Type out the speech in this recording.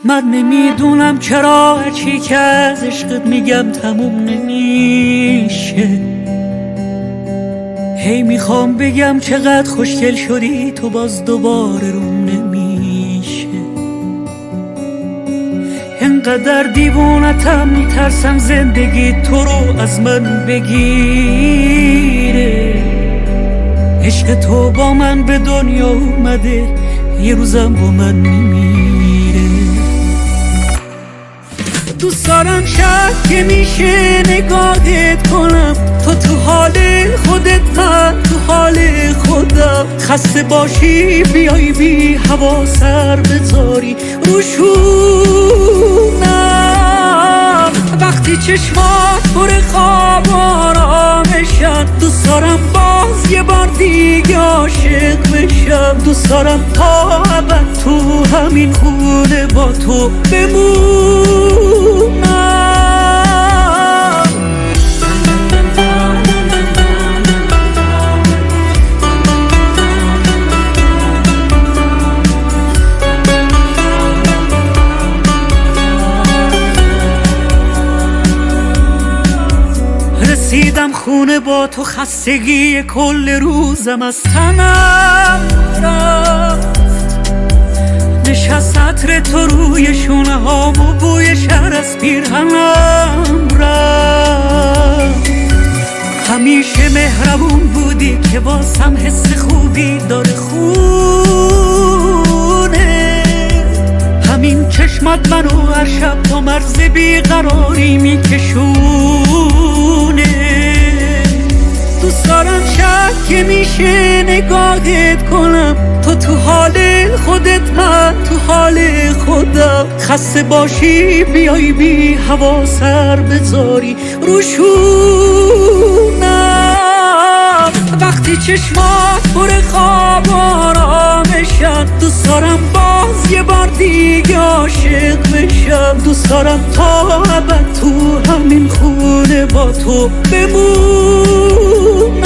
من نمیدونم چرا هرچی که از عشقت میگم تموم نمیشه. هی میخوام بگم چقدر خوشگل شدی تو، باز دوباره روم نمیشه. انقدر دیوونتم میترسم زندگی تو رو از من بگیره. عشق تو با من به دنیا اومده، یه روزم با من میمیره. دوست دارم شاید که میشه نگاهت کنم، تو حال خودت من تو حال خودم. خسته باشی بیای بی هوا سر بذاری روشونم. وقتی چشمات پر خواب آرامشن، دوست دارم باز یه بار دیگه عاشق بشم. دوست دارم تا ابد تو همین خونه با تو بمونم. رسیدم خونه با تو، خستگی کل روزم از تنم رفت. نشست عطر تو روی شونه هام و بوی شهر از پیرهنم رفت. همیشه مهربون بودی که واسم حس خوبی داره خونه. همین چشمات منو هر شب تا مرز بیقراری میکشونه. دوست دارم شاید که میشه نگاهت کنم، تو حال خودت من تو حال خودم. خسته باشی بیای بی هوا سر بذاری روشونم. وقتی چشمات پر خواب آرامشن، دوست دارم باز یه بار دیگه عاشق بشم. دوست دارم تا ابد تو همین خونه با تو بمونم.